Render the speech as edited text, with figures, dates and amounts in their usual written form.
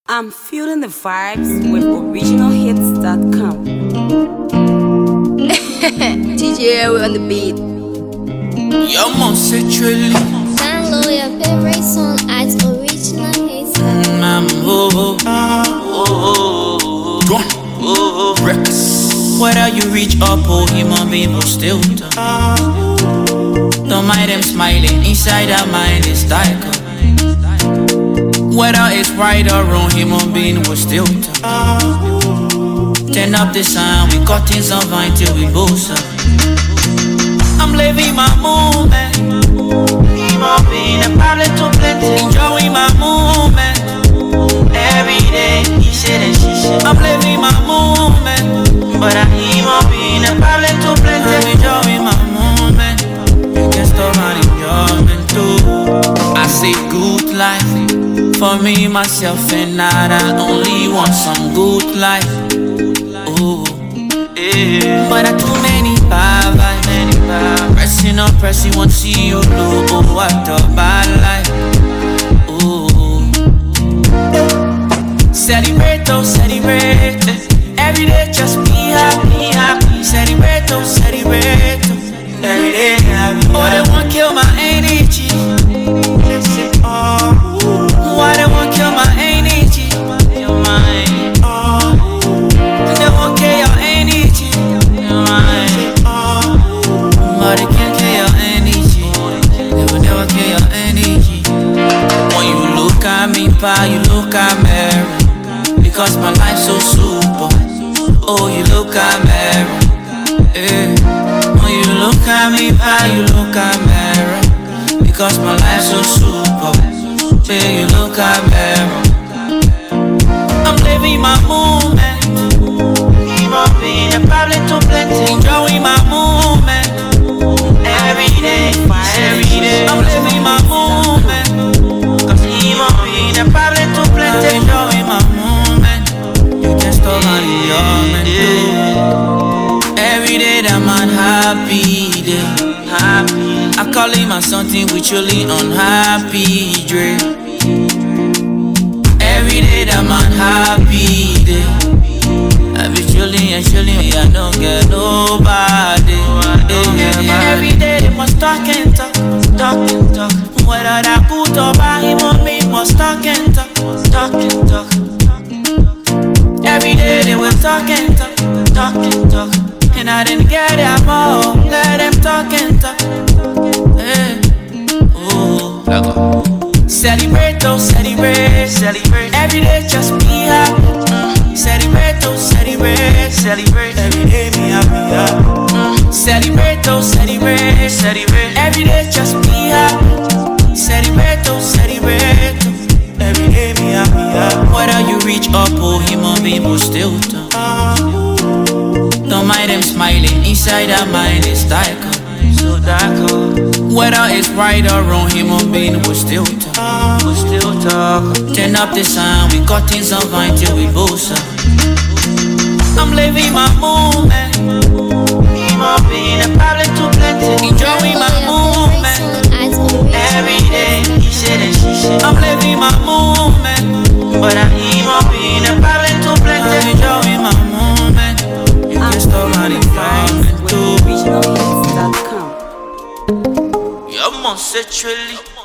I'm feeling the vibes with originalhits.com. TJ on the beat. Yo, mon, c'est truly. Download your favorite song at originalhits.com. Whether you reach up or human being will still talk. Don't mind them smiling, inside our mind is darker. Whether it's right or wrong, human being will still talk. Turn up the sound, we got things on vine till we both up. I'm living my moment. Human being a problem to plenty. Enjoying my moment. Every day, he said and she said. I'm living my moment. But I'm human being a problem to plenty. I'm enjoying my moment. You can stop my enjoyment too. I say good life. For me, myself, and I only want some good life. Oh, yeah. But I too many bad vibes. Pressing on pressing, want to see you low. Oh, what a bad life. Oh, celebrate, oh, celebrate. Every day just be happy, happy. Celebrate, oh, celebrate. Every day happy. Oh, they won't kill my energy. Why they won't kill my energy? Your mind. They won't kill your energy. Your mind. But they can't kill your energy. They will never kill your energy. When you look at me, pa, you look at me. Because my life's so super. Oh, you look at me. Yeah. When you look at me, pa, you look at me. Because my life's so super. Yeah, you look at me. I'm living my moment. Human being a problem to plenty. Enjoying my moment. Every day, every day. I'm living my moment. Cause human being a problem to plenty. I'm enjoying my moment. You can stop my enjoyment. Every day that man happy day. Happy. I call him something which really unhappy day. Every day that man happy day. I be chillin' and chillin', I don't get nobody. Every day they must talk and talk, talk and talk. Whether that good or bad, him or me must talk and talk, talk and talk. Every day they will talk and talk, talk and talk. And I didn't get them all, let them talk and talk. Hey. Oh, celebrate, oh, celebrate, celebrate. Every day just be happy. Celebrate, oh, celebrate, celebrate. Every day be happy. Celebrate, oh, celebrate, celebrate. Every day just be happy. Celebrate, oh, celebrate. Every day be happy. Whether you reach up or human being will still talk. Don't mind them smiling, inside our mind is darker, so darker. Whether it's right or wrong, human being will still talk, will still talk. Turn up the sound, we got things on vine till we both up. I'm living my moment. Human being a problem to plenty. Enjoying my moment. Every day, he said and she said. I'm living my moment. But I'm human being a problem to plenty. I'm enjoying my moment. You can stop my environment too. Originalhits.com. Yo, mon, c'est truly.